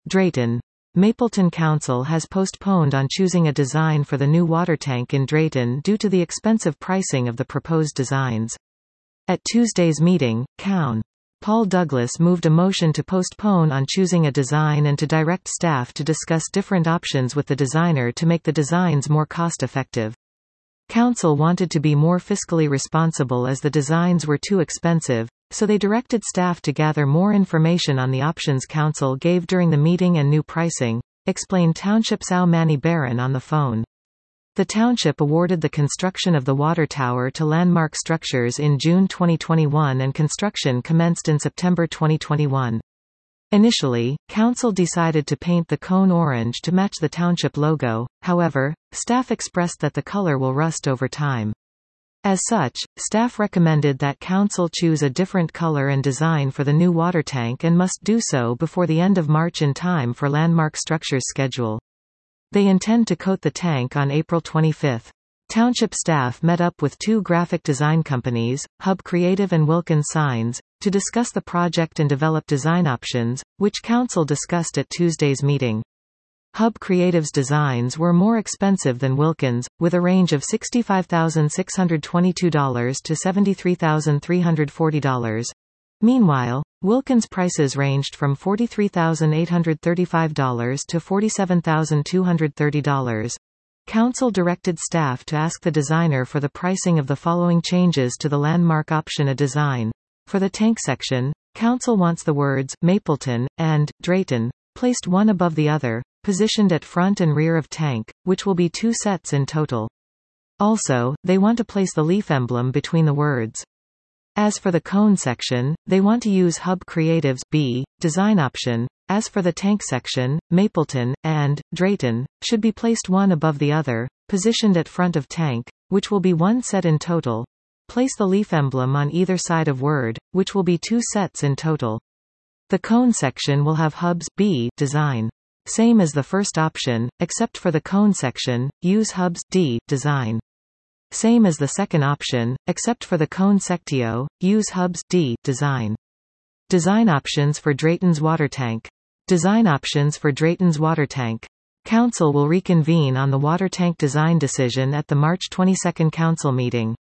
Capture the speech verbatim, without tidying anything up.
Drayton. Mapleton Council has postponed on choosing a design for the new water tank in Drayton due to the expensive pricing of the proposed designs. At Tuesday's meeting, Coun. Paul Douglas moved a motion to postpone on choosing a design and to direct staff to discuss different options with the designer to make the designs more cost-effective. Council wanted to be more fiscally responsible as the designs were too expensive, so they directed staff to gather more information on the options Council gave during the meeting and new pricing, explained Township Sal Manny Barron on the phone. The township awarded the construction of the water tower to Landmark Structures in June twenty twenty-one and construction commenced in September twenty twenty-one. Initially, Council decided to paint the cone orange to match the township logo, however, staff expressed that the color will rust over time. As such, staff recommended that Council choose a different color and design for the new water tank and must do so before the end of March in time for Landmark Structures' schedule. They intend to coat the tank on April twenty-fifth. Township staff met up with two graphic design companies, Hub Creative and Wilkins Signs, to discuss the project and develop design options, which Council discussed at Tuesday's meeting. Hub Creative's designs were more expensive than Wilkins, with a range of sixty-five thousand six hundred twenty-two dollars to seventy-three thousand three hundred forty dollars. Meanwhile, Wilkins' prices ranged from forty-three thousand eight hundred thirty-five dollars to forty-seven thousand two hundred thirty dollars. Council directed staff to ask the designer for the pricing of the following changes to the landmark option a design. For the tank section, Council wants the words Mapleton and Drayton placed one above the other, positioned at front and rear of tank, which will be two sets in total. Also, they want to place the leaf emblem between the words. As for the cone section, they want to use Hub Creative's B design option. As for the tank section, Mapleton and Drayton should be placed one above the other, positioned at front of tank, which will be one set in total. Place the leaf emblem on either side of word, which will be two sets in total. The cone section will have Hub's B design. Same as the first option, except for the cone section, use Hub's D design. Same as the second option, except for the cone sectio, use Hub's D design. Design options for Drayton's water tank. Design options for Drayton's water tank. Council will reconvene on the water tank design decision at the March twenty-second council meeting.